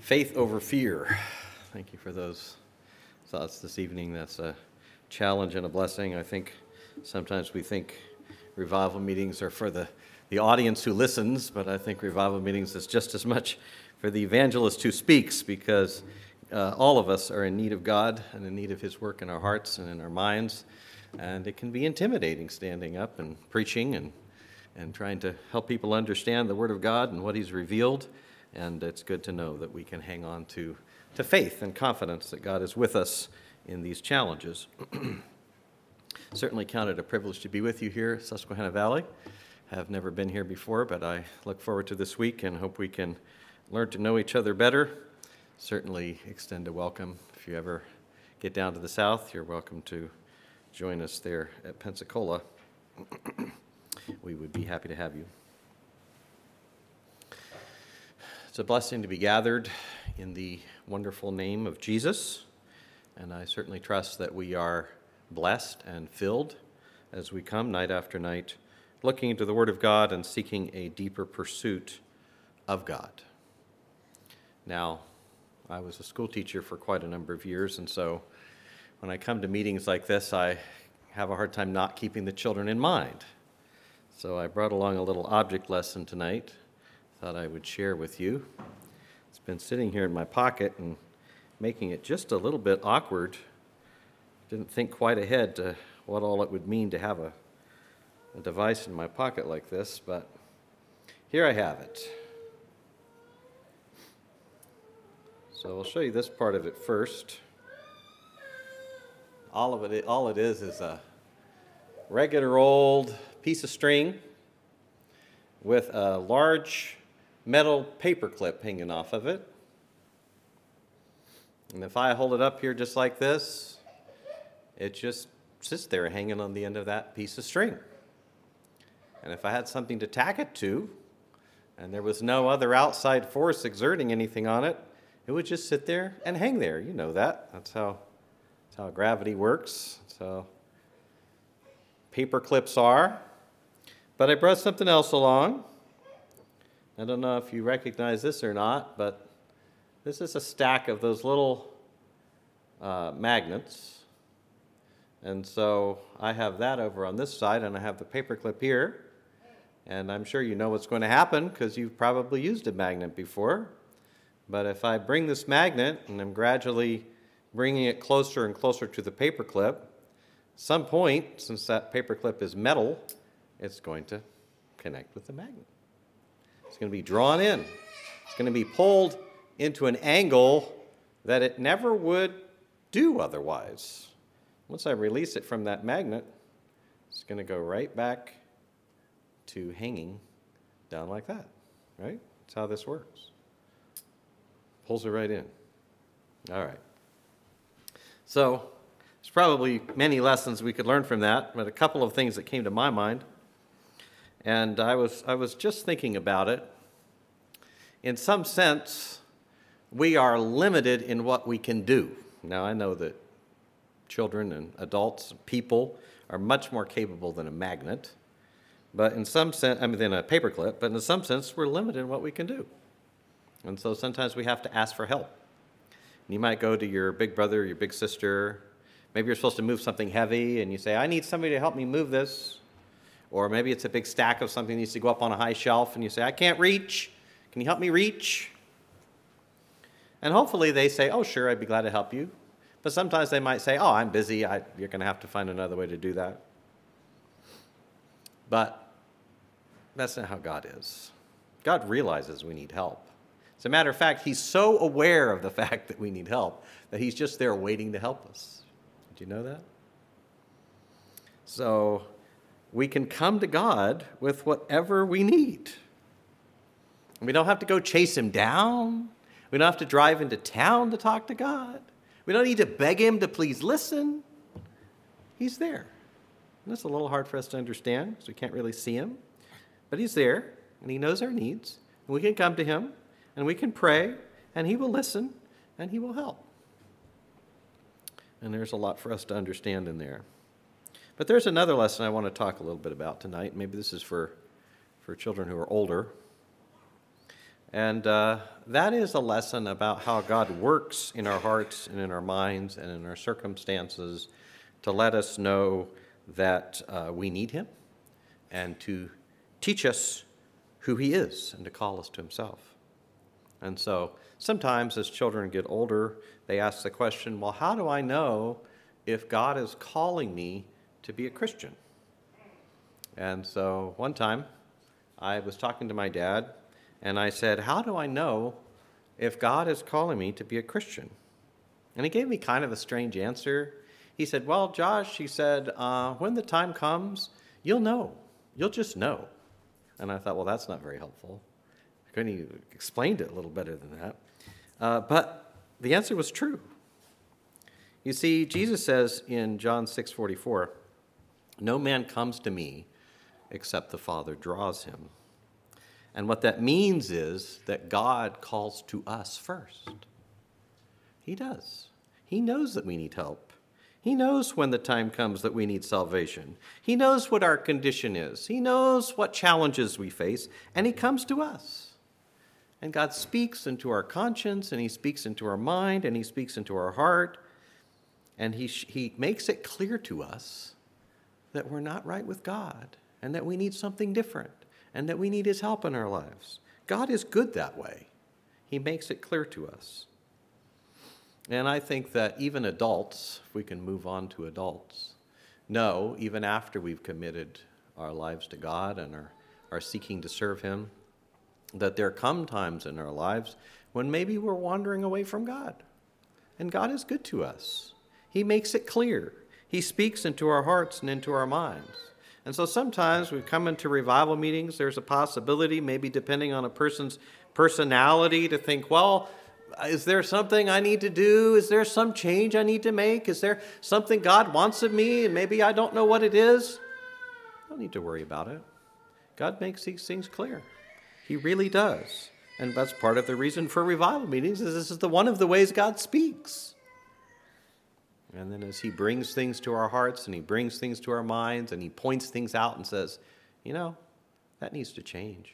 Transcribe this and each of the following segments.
Faith over fear. Thank you for those thoughts this evening. That's a challenge and a blessing. I think sometimes we think revival meetings are for the audience who listens, but I think revival meetings is just as much for the evangelist who speaks, because all of us are in need of God and in need of His work in our hearts and in our minds. And it can be intimidating standing up and preaching and trying to help people understand the Word of God and what He's revealed. And it's good to know that we can hang on to faith and confidence that God is with us in these challenges. Certainly count it a privilege to be with you here at Susquehanna Valley. Have never been here before, but I look forward to this week and hope we can learn to know each other better. Certainly extend a welcome. If you ever get down to the south, you're welcome to join us there at Pensacola. We would be happy to have you. It's a blessing to be gathered in the wonderful name of Jesus, and I certainly trust that we are blessed and filled as we come night after night, looking into the Word of God and seeking a deeper pursuit of God. Now, I was a school teacher for quite a number of years, and so when I come to meetings like this, I have a hard time not keeping the children in mind. So I brought along a little object lesson tonight. Thought I would share with you. It's been sitting here in my pocket and making it just a little bit awkward. Didn't think quite ahead to what all it would mean to have a device in my pocket like this, but here I have it. So I'll show you this part of it first. All it is a regular old piece of string with a large metal paper clip hanging off of it. And if I hold it up here just like this, it just sits there hanging on the end of that piece of string. And if I had something to tack it to, and there was no other outside force exerting anything on it, it would just sit there and hang there. You know that. That's how gravity works. That's how paper clips are. But I brought something else along. I don't know if you recognize this or not, but this is a stack of those little magnets. And so I have that over on this side, and I have the paper clip here. And I'm sure you know what's going to happen because you've probably used a magnet before. But if I bring this magnet, and I'm gradually bringing it closer and closer to the paper clip, at some point, since that paper clip is metal, it's going to connect with the magnet. It's going to be drawn in. It's going to be pulled into an angle that it never would do otherwise. Once I release it from that magnet, it's going to go right back to hanging down like that, right? That's how this works. Pulls it right in. All right. So there's probably many lessons we could learn from that, but a couple of things that came to my mind. And I was just thinking about it. In some sense, we are limited in what we can do. Now, I know that children and adults, people, are much more capable than a magnet, but in some sense, than a paperclip, but in some sense, we're limited in what we can do. And so sometimes we have to ask for help. And you might go to your big brother or your big sister. Maybe you're supposed to move something heavy, and you say, I need somebody to help me move this. Or maybe it's a big stack of something that needs to go up on a high shelf, and you say, I can't reach. Can you help me reach? And hopefully they say, oh, sure, I'd be glad to help you. But sometimes they might say, oh, I'm busy. You're going to have to find another way to do that. But that's not how God is. God realizes we need help. As a matter of fact, He's so aware of the fact that we need help that He's just there waiting to help us. Did you know that? So we can come to God with whatever we need. We don't have to go chase Him down. We don't have to drive into town to talk to God. We don't need to beg Him to please listen. He's there. And that's a little hard for us to understand because we can't really see Him. But He's there, and He knows our needs. And we can come to Him, and we can pray, and He will listen, and He will help. And there's a lot for us to understand in there. But there's another lesson I want to talk a little bit about tonight. Maybe this is for children who are older. And that is a lesson about how God works in our hearts and in our minds and in our circumstances to let us know that we need him and to teach us who he is and to call us to himself. And so sometimes as children get older, they ask the question, well, how do I know if God is calling me to be a Christian? And so one time I was talking to my dad and I said, how do I know if God is calling me to be a Christian? And he gave me kind of a strange answer. He said, well, Josh, he said, when the time comes, you'll know. You'll just know. And I thought, well, that's not very helpful. I couldn't even explained it a little better than that. But the answer was true. You see, Jesus says in John 6:44, no man comes to me except the Father draws him. And what that means is that God calls to us first. He does. He knows that we need help. He knows when the time comes that we need salvation. He knows what our condition is. He knows what challenges we face, and he comes to us. And God speaks into our conscience, and he speaks into our mind, and he speaks into our heart, and he makes it clear to us that we're not right with God, and that we need something different, and that we need his help in our lives. God is good that way. He makes it clear to us. And I think that even adults, if we can move on to adults, know, even after we've committed our lives to God and are seeking to serve him, that there come times in our lives when maybe we're wandering away from God. And God is good to us. He makes it clear. He speaks into our hearts and into our minds. And so sometimes we come into revival meetings, there's a possibility, maybe depending on a person's personality, to think, well, is there something I need to do? Is there some change I need to make? Is there something God wants of me and maybe I don't know what it is? Don't need to worry about it. God makes these things clear. He really does. And that's part of the reason for revival meetings, is this is one of the ways God speaks. And then as he brings things to our hearts and he brings things to our minds and he points things out and says, that needs to change.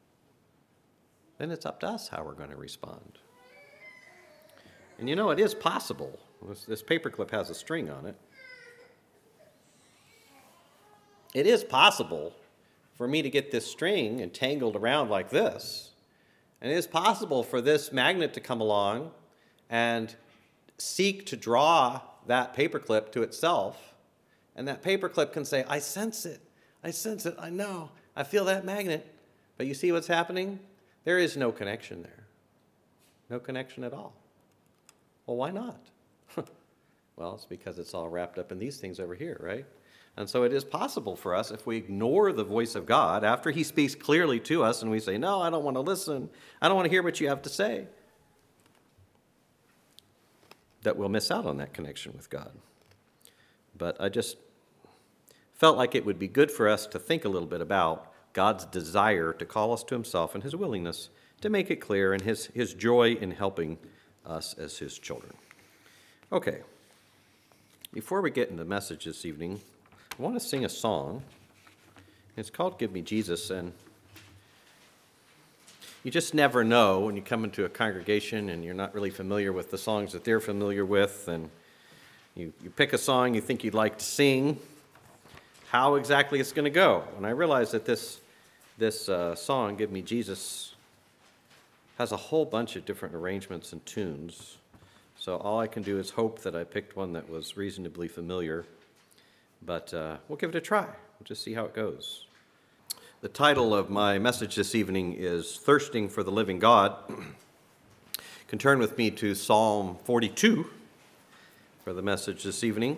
Then it's up to us how we're going to respond. And it is possible. This paperclip has a string on it. It is possible for me to get this string entangled around like this. And it is possible for this magnet to come along and seek to draw that paperclip to itself. And that paperclip can say, I sense it, I know, I feel that magnet. But you see what's happening? There is no connection there. No connection at all. Well, why not? Well, it's because it's all wrapped up in these things over here, right? And so it is possible for us, if we ignore the voice of God, after he speaks clearly to us and we say, no, I don't want to listen, I don't want to hear what you have to say, that we'll miss out on that connection with God. But I just felt like it would be good for us to think a little bit about God's desire to call us to himself and his willingness to make it clear and his joy in helping us as his children. Okay, before we get into the message this evening, I want to sing a song. It's called Give Me Jesus, and you just never know when you come into a congregation and you're not really familiar with the songs that they're familiar with, and you pick a song you think you'd like to sing, how exactly it's going to go. And I realized that this song, Give Me Jesus, has a whole bunch of different arrangements and tunes. So all I can do is hope that I picked one that was reasonably familiar. But we'll give it a try. We'll just see how it goes. The title of my message this evening is Thirsting for the Living God. You can turn with me to Psalm 42 for the message this evening.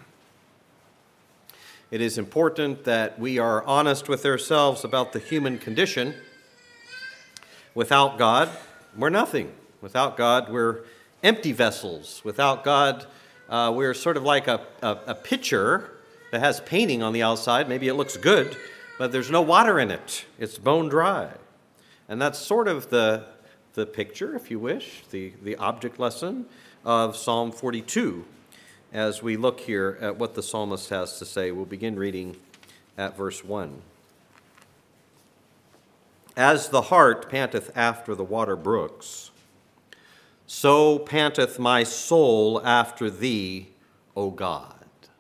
It is important that we are honest with ourselves about the human condition. Without God, we're nothing. Without God, we're empty vessels. Without God, we're sort of like a pitcher that has painting on the outside. Maybe it looks good, but there's no water in it. It's bone dry. And that's sort of the picture, if you wish, the object lesson of Psalm 42. As we look here at what the psalmist has to say, we'll begin reading at verse 1. As the hart panteth after the water brooks, so panteth my soul after thee, O God.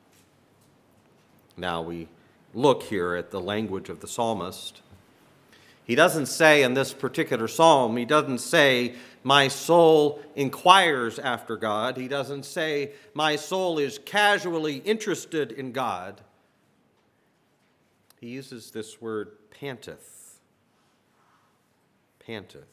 Now we look here at the language of the psalmist. He doesn't say in this particular psalm, he doesn't say, my soul inquires after God. He doesn't say, my soul is casually interested in God. He uses this word panteth. Panteth.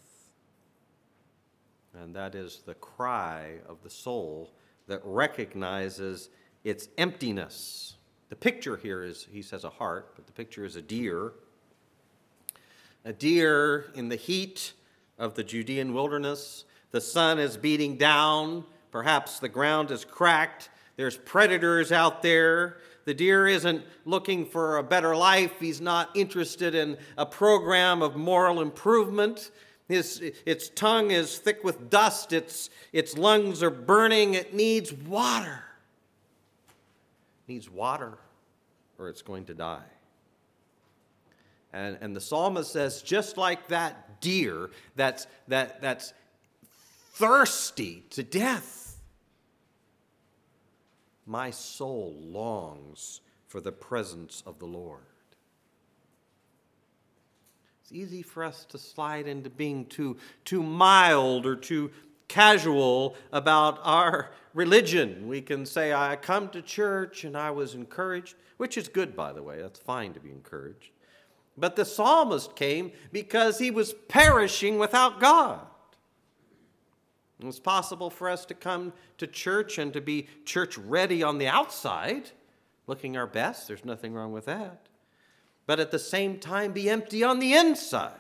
And that is the cry of the soul that recognizes its emptiness. The picture here is, he says a hart, but the picture is a deer. A deer in the heat of the Judean wilderness. The sun is beating down. Perhaps the ground is cracked. There's predators out there. The deer isn't looking for a better life. He's not interested in a program of moral improvement. Its tongue is thick with dust. Its lungs are burning. It needs water. It needs water or it's going to die. And the psalmist says, just like that deer that's thirsty to death, my soul longs for the presence of the Lord. It's easy for us to slide into being too mild or too casual about our religion. We can say, I come to church and I was encouraged, which is good, by the way. That's fine to be encouraged. But the psalmist came because he was perishing without God. It was possible for us to come to church and to be church ready on the outside, looking our best. There's nothing wrong with that. But at the same time, be empty on the inside.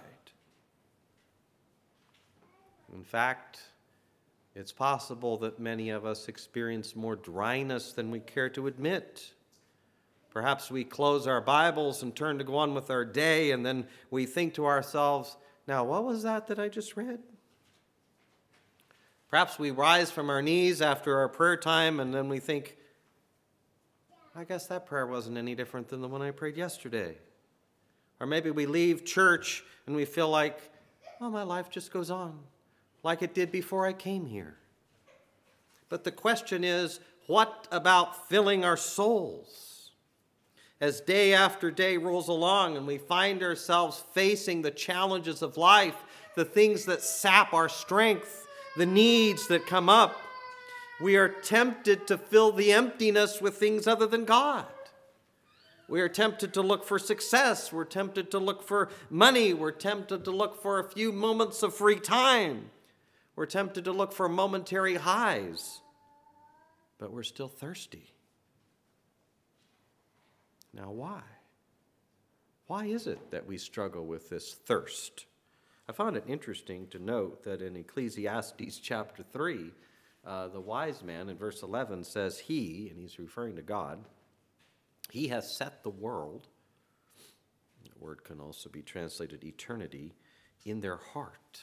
In fact, it's possible that many of us experience more dryness than we care to admit. Perhaps we close our Bibles and turn to go on with our day, and then we think to ourselves, now, what was that I just read? Perhaps we rise from our knees after our prayer time, and then we think, I guess that prayer wasn't any different than the one I prayed yesterday. Or maybe we leave church and we feel like, oh, my life just goes on like it did before I came here. But the question is, what about filling our souls? As day after day rolls along and we find ourselves facing the challenges of life, the things that sap our strength, the needs that come up, we are tempted to fill the emptiness with things other than God. We are tempted to look for success. We're tempted to look for money. We're tempted to look for a few moments of free time. We're tempted to look for momentary highs. But we're still thirsty. Now, why? Why is it that we struggle with this thirst? I found it interesting to note that in Ecclesiastes chapter 3, the wise man in verse 11 says he, and he's referring to God, he has set the world, the word can also be translated eternity, in their heart.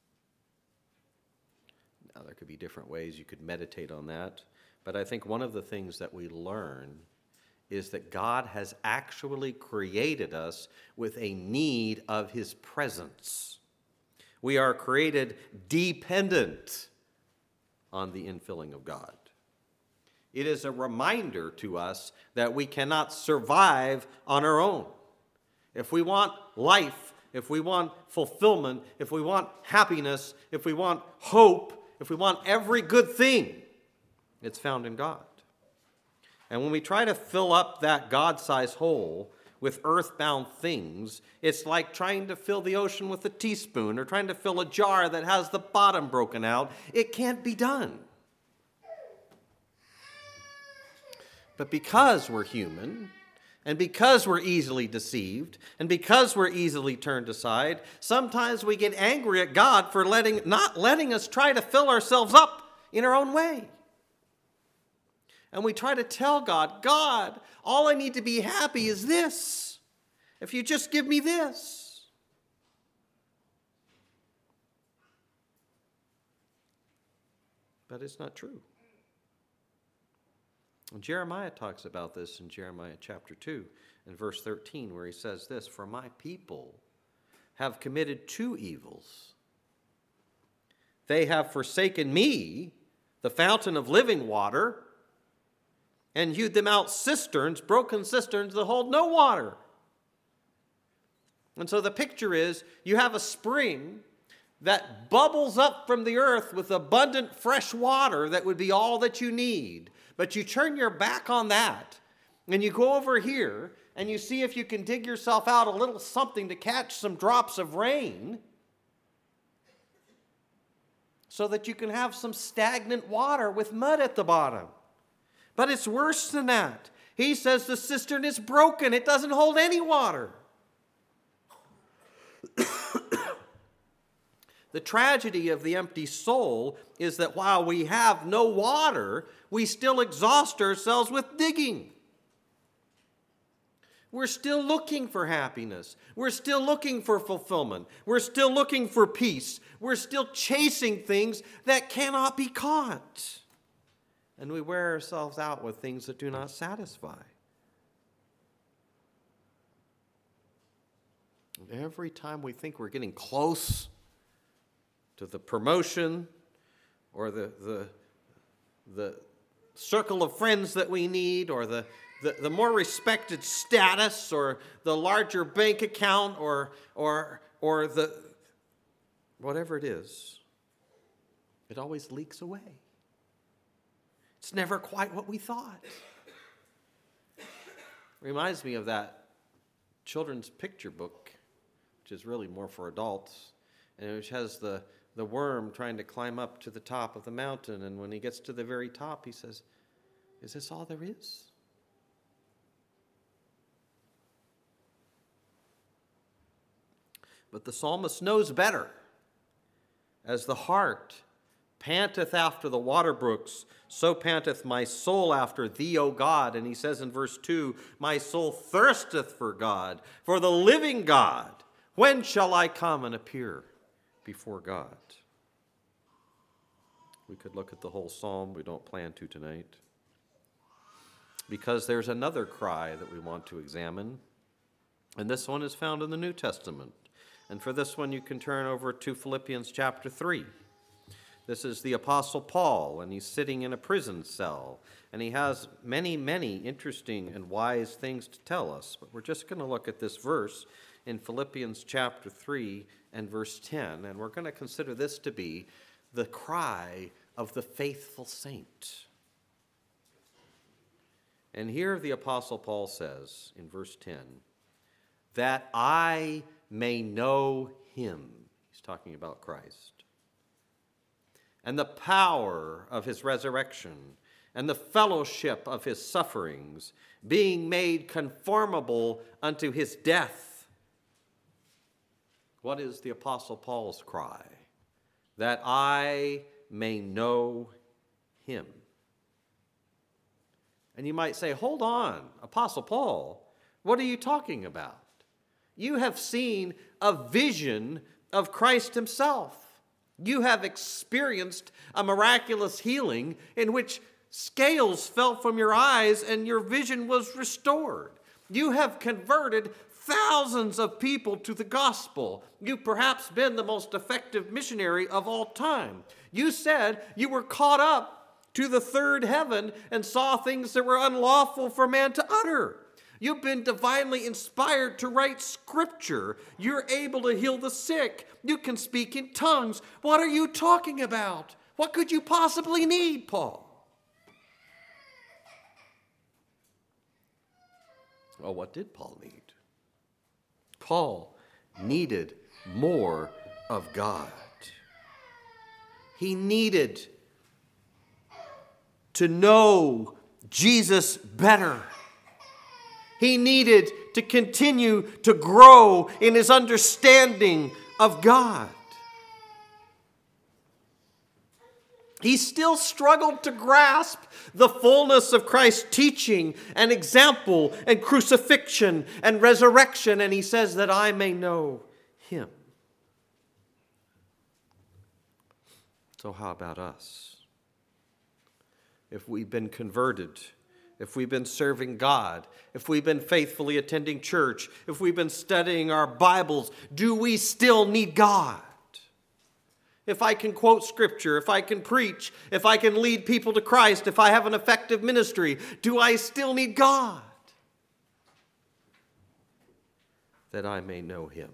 Now, there could be different ways you could meditate on that, but I think one of the things that we learn is that God has actually created us with a need of his presence. We are created dependent on the infilling of God. It is a reminder to us that we cannot survive on our own. If we want life, if we want fulfillment, if we want happiness, if we want hope, if we want every good thing, it's found in God. And when we try to fill up that God-sized hole with earthbound things, it's like trying to fill the ocean with a teaspoon or trying to fill a jar that has the bottom broken out. It can't be done. But because we're human, and because we're easily deceived, and because we're easily turned aside, sometimes we get angry at God for not letting us try to fill ourselves up in our own way. And we try to tell God, God, all I need to be happy is this. If you just give me this. But it's not true. And Jeremiah talks about this in Jeremiah chapter 2 and verse 13, where he says this, for my people have committed two evils. They have forsaken me, the fountain of living water, and hewed them out cisterns, broken cisterns that hold no water. And so the picture is, you have a spring that bubbles up from the earth with abundant fresh water that would be all that you need. But you turn your back on that, and you go over here, and you see if you can dig yourself out a little something to catch some drops of rain, so that you can have some stagnant water with mud at the bottom. But it's worse than that. He says the cistern is broken. It doesn't hold any water. The tragedy of the empty soul is that while we have no water, we still exhaust ourselves with digging. We're still looking for happiness. We're still looking for fulfillment. We're still looking for peace. We're still chasing things that cannot be caught. And we wear ourselves out with things that do not satisfy. And every time we think we're getting close to the promotion or the circle of friends that we need, or the more respected status, or the larger bank account, or the whatever it is, it always leaks away. It's never quite what we thought. Reminds me of that children's picture book, which is really more for adults, and which has the worm trying to climb up to the top of the mountain, and when he gets to the very top, he says, "Is this all there is?" But the psalmist knows better. As the hart panteth after the water brooks, so panteth my soul after thee, O God. And he says in verse 2, my soul thirsteth for God, for the living God. When shall I come and appear before God? We could look at the whole psalm. We don't plan to tonight, because there's another cry that we want to examine. And this one is found in the New Testament. And for this one, you can turn over to Philippians chapter 3. This is the Apostle Paul, and he's sitting in a prison cell. And he has many, many interesting and wise things to tell us. But we're just going to look at this verse in Philippians chapter 3 and verse 10. And we're going to consider this to be the cry of the faithful saint. And here the Apostle Paul says in verse 10, that I may know him. He's talking about Christ. And the power of his resurrection, and the fellowship of his sufferings, being made conformable unto his death. What is the Apostle Paul's cry? That I may know him. And you might say, hold on, Apostle Paul, what are you talking about? You have seen a vision of Christ himself. You have experienced a miraculous healing in which scales fell from your eyes and your vision was restored. You have converted thousands of people to the gospel. You've perhaps been the most effective missionary of all time. You said you were caught up to the third heaven and saw things that were unlawful for man to utter. You've been divinely inspired to write scripture. You're able to heal the sick. You can speak in tongues. What are you talking about? What could you possibly need, Paul? Well, what did Paul need? Paul needed more of God. He needed to know Jesus better. He needed to continue to grow in his understanding of God. He still struggled to grasp the fullness of Christ's teaching and example and crucifixion and resurrection, and he says that I may know him. So how about us? If we've been converted if we've been serving God, if we've been faithfully attending church, if we've been studying our Bibles, do we still need God? If I can quote Scripture, if I can preach, if I can lead people to Christ, if I have an effective ministry, do I still need God? That I may know him.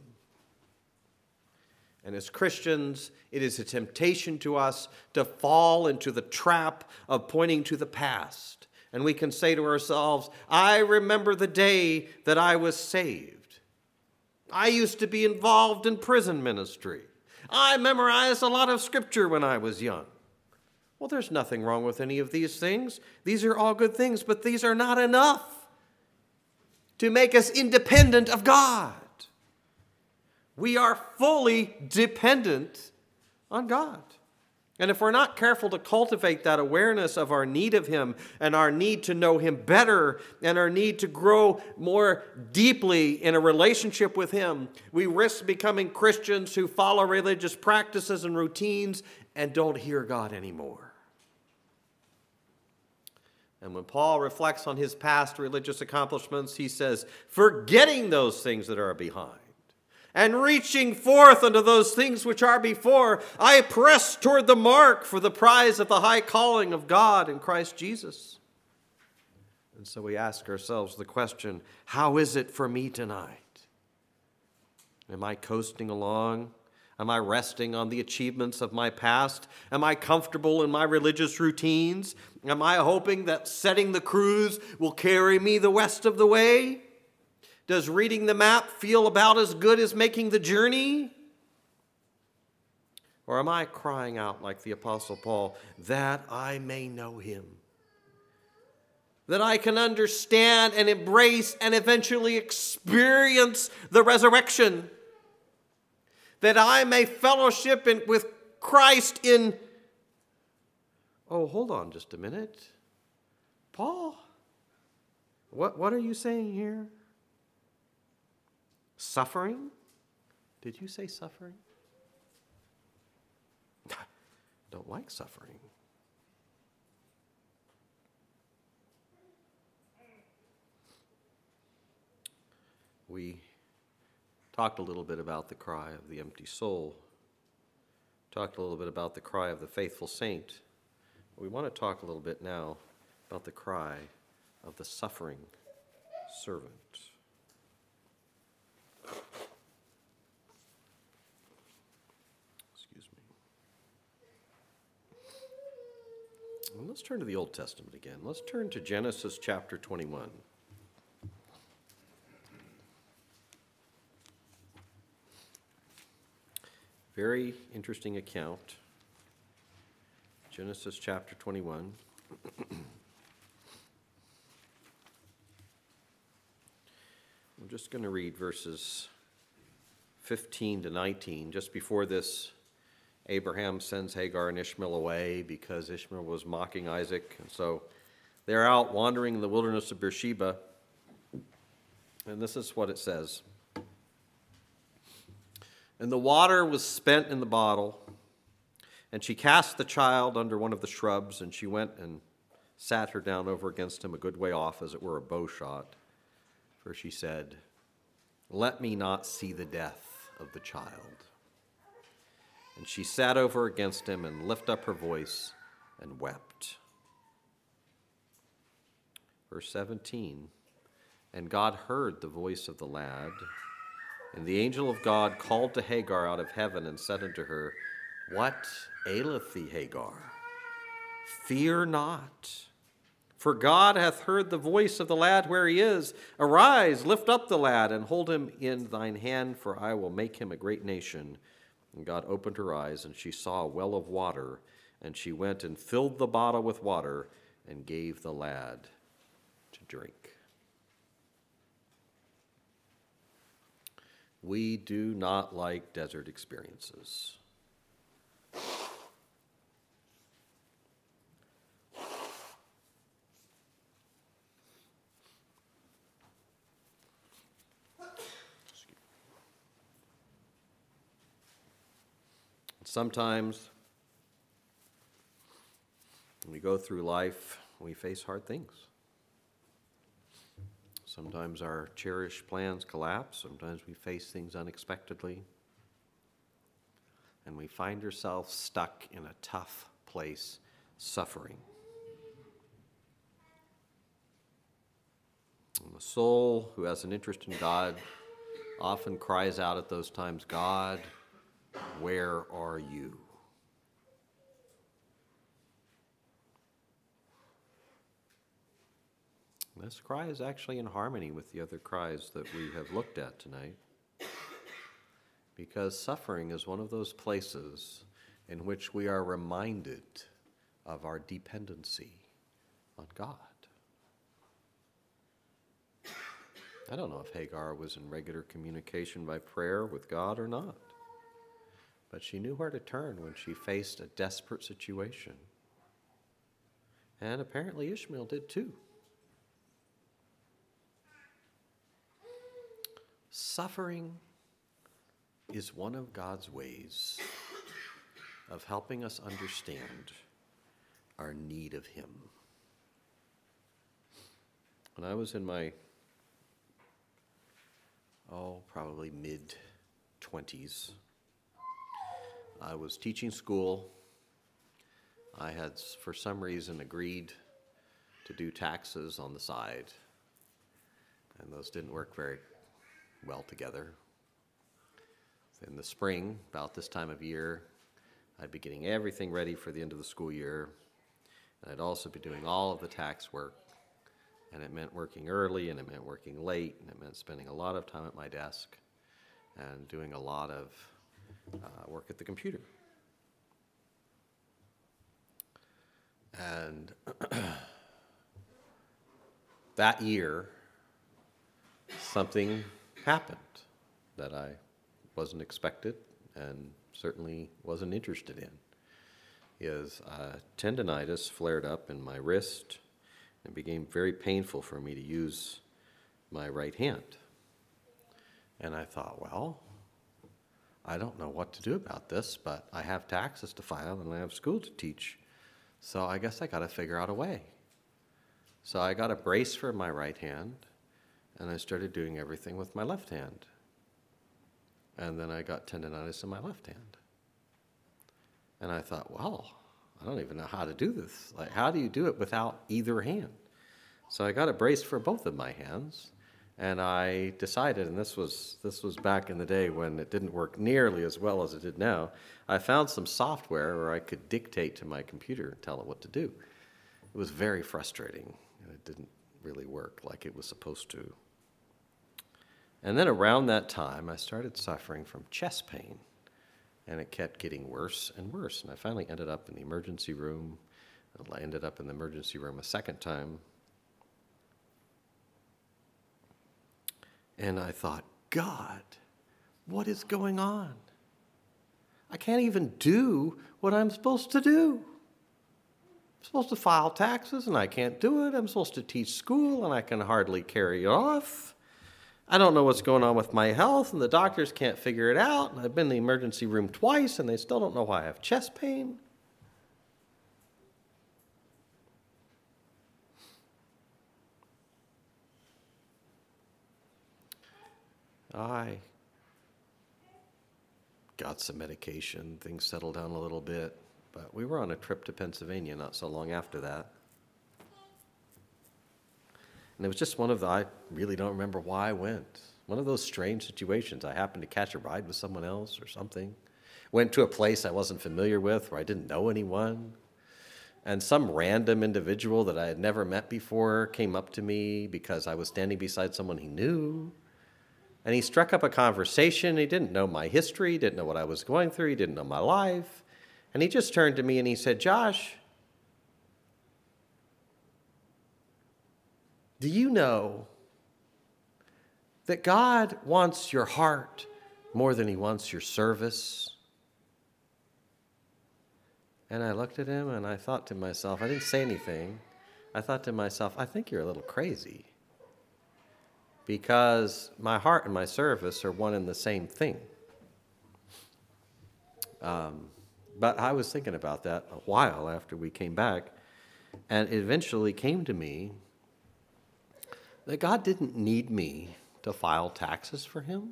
And as Christians, it is a temptation to us to fall into the trap of pointing to the past. And we can say to ourselves, I remember the day that I was saved. I used to be involved in prison ministry. I memorized a lot of Scripture when I was young. Well, there's nothing wrong with any of these things. These are all good things, but these are not enough to make us independent of God. We are fully dependent on God. And if we're not careful to cultivate that awareness of our need of him and our need to know him better and our need to grow more deeply in a relationship with him, we risk becoming Christians who follow religious practices and routines and don't hear God anymore. And when Paul reflects on his past religious accomplishments, he says, forgetting those things that are behind, and reaching forth unto those things which are before, I press toward the mark for the prize of the high calling of God in Christ Jesus. And so we ask ourselves the question, how is it for me tonight? Am I coasting along? Am I resting on the achievements of my past? Am I comfortable in my religious routines? Am I hoping that setting the cruise will carry me the rest of the way? Does reading the map feel about as good as making the journey? Or am I crying out like the Apostle Paul, that I may know him? That I can understand and embrace and eventually experience the resurrection? That I may fellowship with Christ in... Oh, hold on just a minute. Paul, what are you saying here? Suffering? Did you say suffering? Don't like suffering. We talked a little bit about the cry of the empty soul. Talked a little bit about the cry of the faithful saint. We want to talk a little bit now about the cry of the suffering servant. Excuse me. Well, let's turn to the Old Testament again. Let's turn to Genesis chapter 21. Very interesting account. Genesis chapter 21. I'm just going to read verses 15 to 19. Just before this, Abraham sends Hagar and Ishmael away because Ishmael was mocking Isaac. And so they're out wandering in the wilderness of Beersheba. And this is what it says. And the water was spent in the bottle, and she cast the child under one of the shrubs, and she went and sat her down over against him a good way off, as it were a bow shot. For she said, let me not see the death of the child. And she sat over against him and lifted up her voice and wept. Verse 17, and God heard the voice of the lad, and the angel of God called to Hagar out of heaven and said unto her, what aileth thee, Hagar? Fear not, for God hath heard the voice of the lad where he is. Arise, lift up the lad, and hold him in thine hand, for I will make him a great nation. And God opened her eyes, and she saw a well of water, and she went and filled the bottle with water, and gave the lad to drink. We do not like desert experiences. Sometimes when we go through life, we face hard things. Sometimes our cherished plans collapse. Sometimes we face things unexpectedly. And we find ourselves stuck in a tough place, suffering. And the soul who has an interest in God often cries out at those times, God, where are you? This cry is actually in harmony with the other cries that we have looked at tonight, because suffering is one of those places in which we are reminded of our dependency on God. I don't know if Hagar was in regular communication by prayer with God or not, but she knew where to turn when she faced a desperate situation. And apparently Ishmael did too. Suffering is one of God's ways of helping us understand our need of Him. When I was in my, probably mid-20s, I was teaching school. I had, for some reason, agreed to do taxes on the side, and those didn't work very well together. In the spring, about this time of year, I'd be getting everything ready for the end of the school year, and I'd also be doing all of the tax work, and it meant working early, and it meant working late, and it meant spending a lot of time at my desk and doing a lot of work at the computer. And that year, something happened that I wasn't expected and certainly wasn't interested in. Tendinitis flared up in my wrist and became very painful for me to use my right hand. And I thought, well, I don't know what to do about this, but I have taxes to file and I have school to teach, so I guess I got to figure out a way. So I got a brace for my right hand, and I started doing everything with my left hand. And then I got tendinitis in my left hand. And I thought, well, I don't even know how to do this. Like, how do you do it without either hand? So I got a brace for both of my hands, and I decided, and this was back in the day when it didn't work nearly as well as it did now, I found some software where I could dictate to my computer and tell it what to do. It was very frustrating, and it didn't really work like it was supposed to. And then around that time, I started suffering from chest pain, and it kept getting worse and worse. And I finally ended up in the emergency room. I ended up in the emergency room a second time. And I thought, God, what is going on? I can't even do what I'm supposed to do. I'm supposed to file taxes, and I can't do it. I'm supposed to teach school, and I can hardly carry it off. I don't know what's going on with my health, and the doctors can't figure it out. And I've been in the emergency room twice, and they still don't know why I have chest pain. I got some medication. Things settled down a little bit. But we were on a trip to Pennsylvania not so long after that. And it was just I really don't remember why I went. One of those strange situations. I happened to catch a ride with someone else or something. Went to a place I wasn't familiar with where I didn't know anyone. And some random individual that I had never met before came up to me because I was standing beside someone he knew. And he struck up a conversation. He didn't know my history, he didn't know what I was going through, he didn't know my life. And he just turned to me and he said, Josh, do you know that God wants your heart more than he wants your service? And I looked at him and I thought to myself, I didn't say anything. I thought to myself, I think you're a little crazy. Because my heart and my service are one and the same thing. But I was thinking about that a while after we came back, and it eventually came to me that God didn't need me to file taxes for him.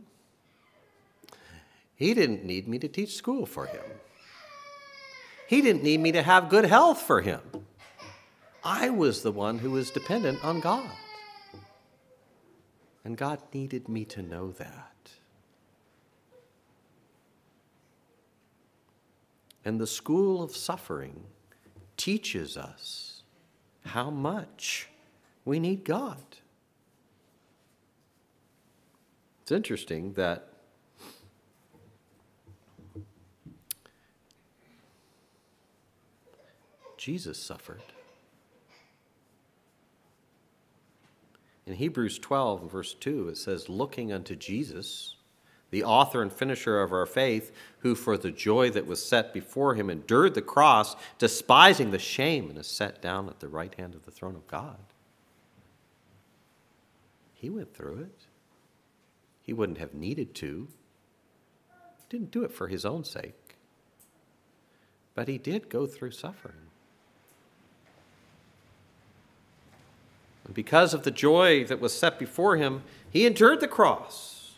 He didn't need me to teach school for him. He didn't need me to have good health for him. I was the one who was dependent on God. And God needed me to know that. And the school of suffering teaches us how much we need God. It's interesting that Jesus suffered. In Hebrews 12, verse 2, it says, looking unto Jesus, the author and finisher of our faith, who for the joy that was set before him endured the cross, despising the shame, and is set down at the right hand of the throne of God. He went through it. He wouldn't have needed to. He didn't do it for his own sake. But he did go through suffering. And because of the joy that was set before him, he endured the cross.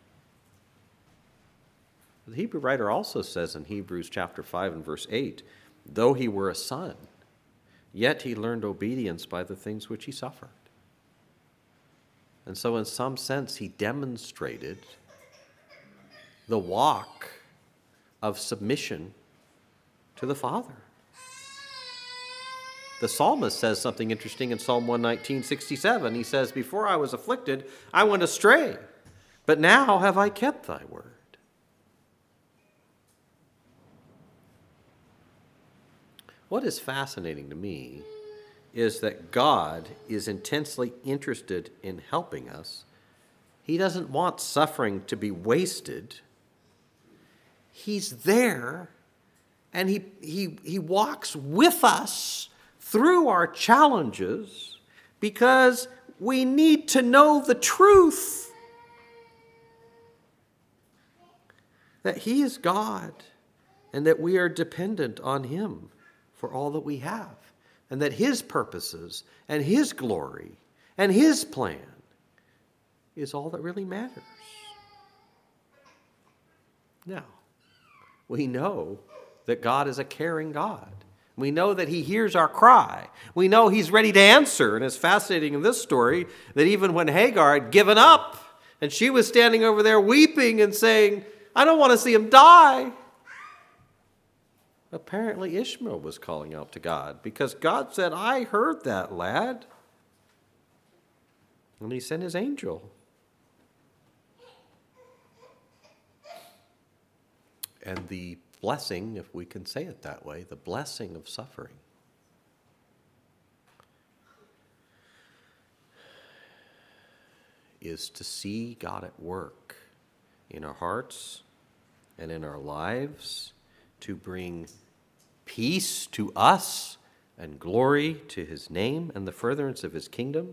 The Hebrew writer also says in Hebrews chapter 5 and verse 8, though he were a son, yet he learned obedience by the things which he suffered. And so in some sense, he demonstrated the walk of submission to the Father. The psalmist says something interesting in Psalm 119:67. He says, before I was afflicted, I went astray, but now have I kept thy word. What is fascinating to me is that God is intensely interested in helping us. He doesn't want suffering to be wasted. He's there, and he walks with us through our challenges because we need to know the truth that he is God and that we are dependent on him for all that we have, and that his purposes and his glory and his plan is all that really matters. Now, we know that God is a caring God. We know that he hears our cry. We know he's ready to answer. And it's fascinating in this story that even when Hagar had given up and she was standing over there weeping and saying, I don't want to see him die, apparently Ishmael was calling out to God because God said, I heard that lad. And he sent his angel. And the blessing, if we can say it that way, the blessing of suffering is to see God at work in our hearts and in our lives to bring peace to us and glory to his name and the furtherance of his kingdom.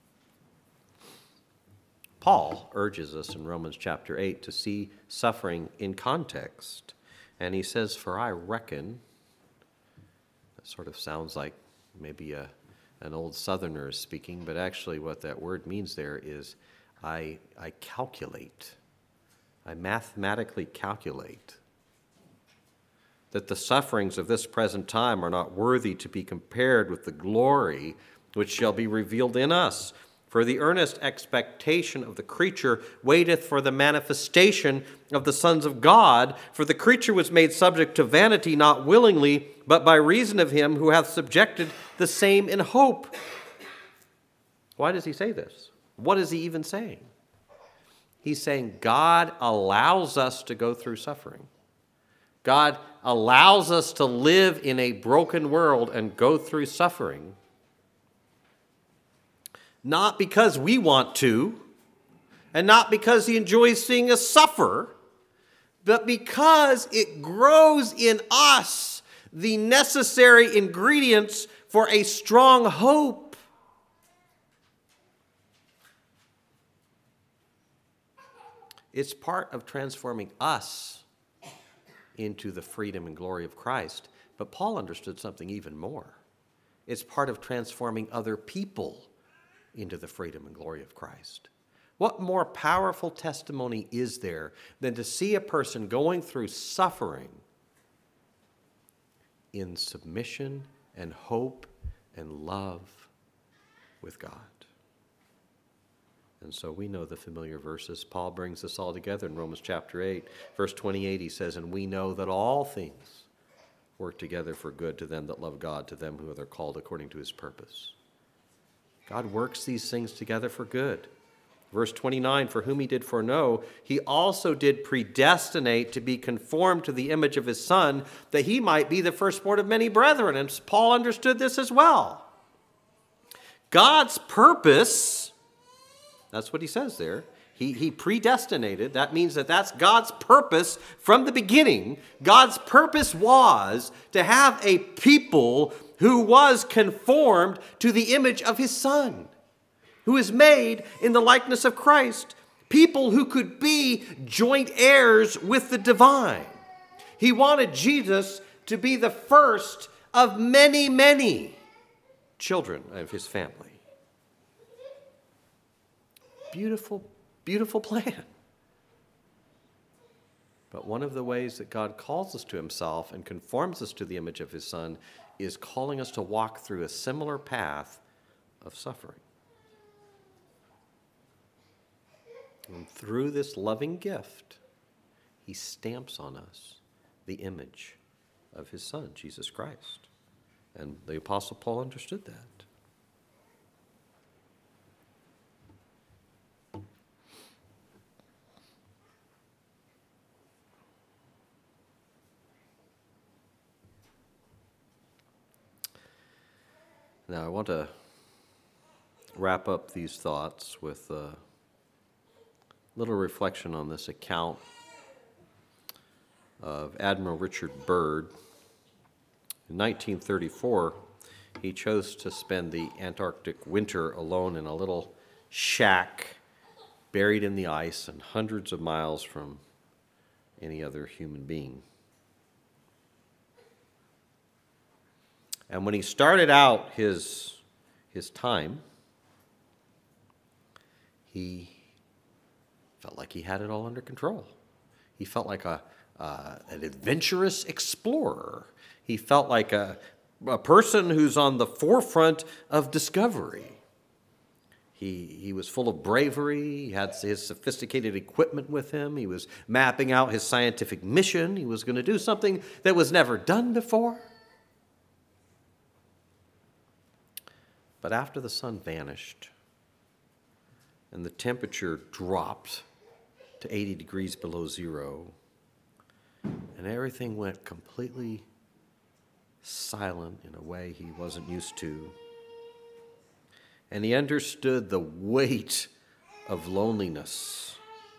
Paul urges us in Romans chapter 8 to see suffering in context. And he says, for I reckon, that sort of sounds like maybe an old southerner is speaking, but actually what that word means there is I calculate, I mathematically calculate that the sufferings of this present time are not worthy to be compared with the glory which shall be revealed in us. For the earnest expectation of the creature waiteth for the manifestation of the sons of God. For the creature was made subject to vanity, not willingly, but by reason of him who hath subjected the same in hope. Why does he say this? What is he even saying? He's saying God allows us to go through suffering. God allows us to live in a broken world and go through suffering. Not because we want to, and not because he enjoys seeing us suffer, but because it grows in us the necessary ingredients for a strong hope. It's part of transforming us into the freedom and glory of Christ. But Paul understood something even more. It's part of transforming other people into the freedom and glory of Christ. What more powerful testimony is there than to see a person going through suffering in submission and hope and love with God? And so we know the familiar verses. Paul brings this all together in Romans chapter 8. Verse 28, he says, "And we know that all things work together for good to them that love God, to them who are called according to his purpose." God works these things together for good. Verse 29, "For whom he did foreknow, he also did predestinate to be conformed to the image of his Son, that he might be the firstborn of many brethren." And Paul understood this as well. God's purpose, that's what he says there. He predestinated. That means that's God's purpose from the beginning. God's purpose was to have a people who was conformed to the image of his Son, who is made in the likeness of Christ, people who could be joint heirs with the divine. He wanted Jesus to be the first of many, many children of his family. Beautiful, beautiful plan. But one of the ways that God calls us to himself and conforms us to the image of his Son is calling us to walk through a similar path of suffering. And through this loving gift, he stamps on us the image of his Son, Jesus Christ. And the Apostle Paul understood that. Now, I want to wrap up these thoughts with a little reflection on this account of Admiral Richard Byrd. In 1934, he chose to spend the Antarctic winter alone in a little shack buried in the ice and hundreds of miles from any other human being. And when he started out his time, he felt like he had it all under control. He felt like an adventurous explorer. He felt like a person who's on the forefront of discovery. He was full of bravery. He had his sophisticated equipment with him. He was mapping out his scientific mission. He was going to do something that was never done before. But after the sun vanished and the temperature dropped to 80 degrees below zero, and everything went completely silent in a way he wasn't used to, and he understood the weight of loneliness,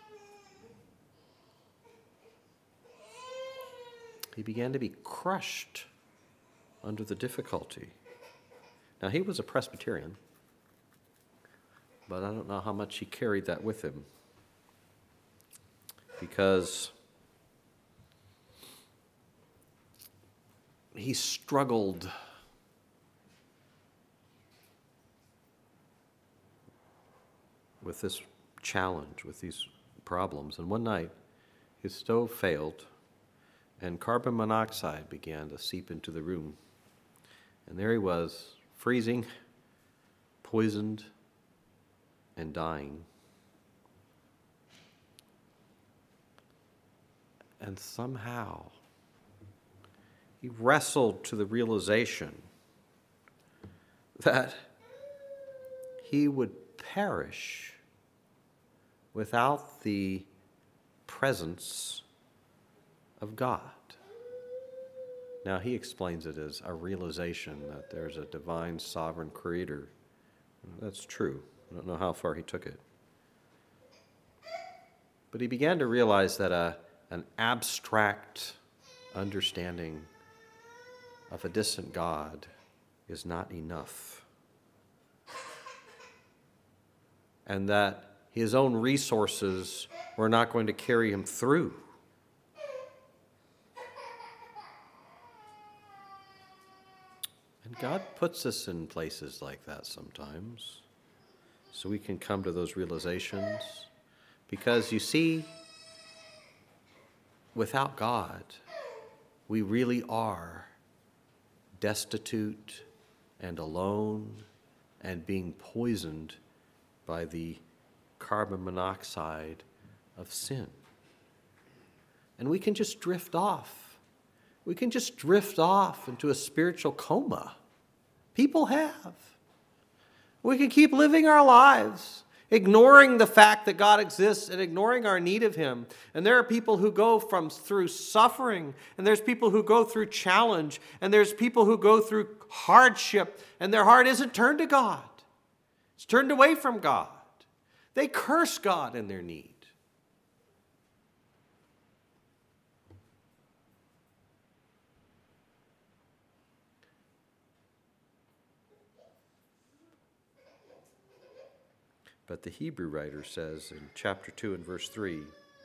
he began to be crushed under the difficulty. Now, he was a Presbyterian, but I don't know how much he carried that with him, because he struggled with this challenge, with these problems. And one night, his stove failed, and carbon monoxide began to seep into the room. And there he was, freezing, poisoned, and dying. And somehow, he wrestled to the realization that he would perish without the presence of God. Now, he explains it as a realization that there's a divine, sovereign creator. That's true. I don't know how far he took it. But he began to realize that an abstract understanding of a distant God is not enough. And that his own resources were not going to carry him through. And God puts us in places like that sometimes. so we can come to those realizations. Because you see, without God, we really are destitute and alone and being poisoned by the carbon monoxide of sin. And we can just drift off. We can just drift off into a spiritual coma. People have. We can keep living our lives, ignoring the fact that God exists and ignoring our need of Him. And there are people who go through suffering, and there's people who go through challenge, and there's people who go through hardship, and their heart isn't turned to God. It's turned away from God. They curse God in their need. But the Hebrew writer says in chapter 2 and verse 3,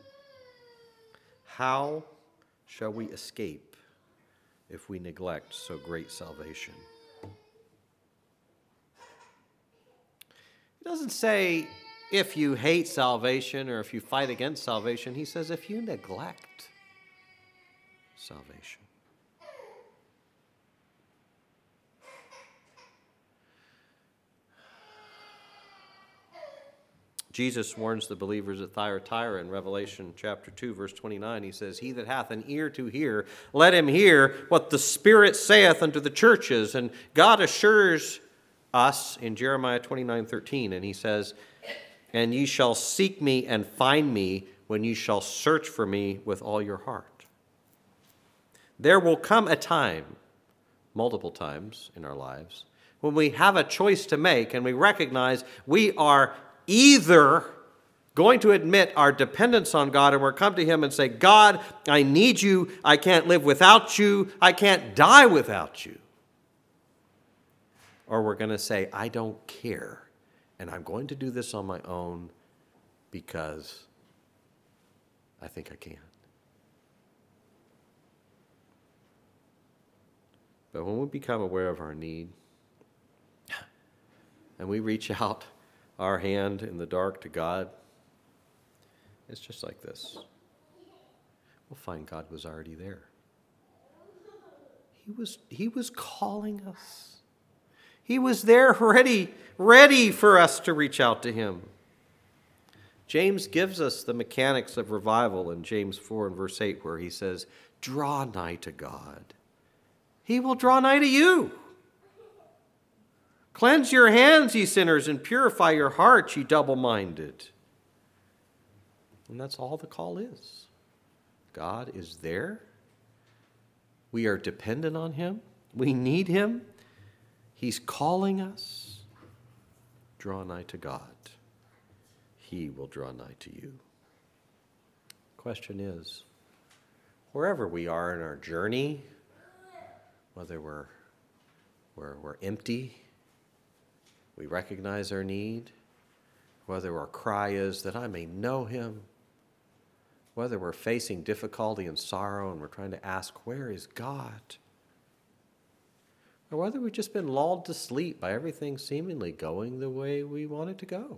how shall we escape if we neglect so great salvation? He doesn't say if you hate salvation or if you fight against salvation. He says if you neglect salvation. Jesus warns the believers at Thyatira in Revelation chapter 2, verse 29. He says, he that hath an ear to hear, let him hear what the Spirit saith unto the churches. And God assures us in Jeremiah 29:13, and he says, and ye shall seek me and find me when ye shall search for me with all your heart. There will come a time, multiple times in our lives, when we have a choice to make and we recognize we are either going to admit our dependence on God and we're come to Him and say, God, I need you. I can't live without you. I can't die without you. Or we're going to say, I don't care. And I'm going to do this on my own because I think I can. But when we become aware of our need and we reach out our hand in the dark to God, it's just like this. We'll find God was already there. He was calling us. He was there ready for us to reach out to Him. James gives us the mechanics of revival in James 4 and verse 8, where he says, draw nigh to God. He will draw nigh to you. Cleanse your hands, ye sinners, and purify your hearts, ye double-minded. And that's all the call is. God is there. We are dependent on Him. We need Him. He's calling us. Draw nigh to God. He will draw nigh to you. Question is, wherever we are in our journey, whether we're empty, we recognize our need, whether our cry is that I may know Him, whether we're facing difficulty and sorrow and we're trying to ask, where is God? Or whether we've just been lulled to sleep by everything seemingly going the way we want it to go.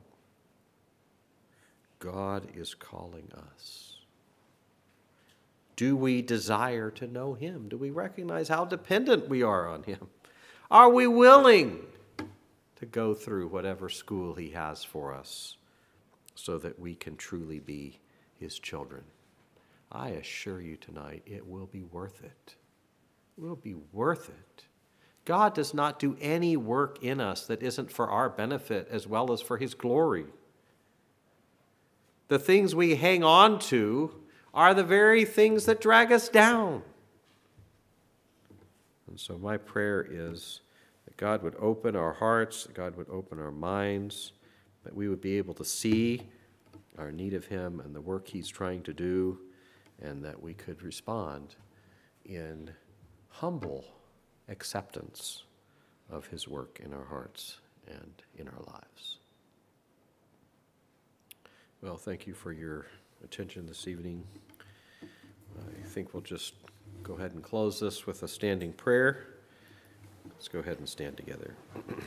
God is calling us. Do we desire to know Him? Do we recognize how dependent we are on Him? Are we willing to go through whatever school He has for us so that we can truly be His children? I assure you tonight, it will be worth it. It will be worth it. God does not do any work in us that isn't for our benefit as well as for His glory. The things we hang on to are the very things that drag us down. And so my prayer is that God would open our hearts, that God would open our minds, that we would be able to see our need of Him and the work He's trying to do, and that we could respond in humble acceptance of His work in our hearts and in our lives. Well, thank you for your attention this evening. I think we'll just go ahead and close this with a standing prayer. Let's go ahead and stand together.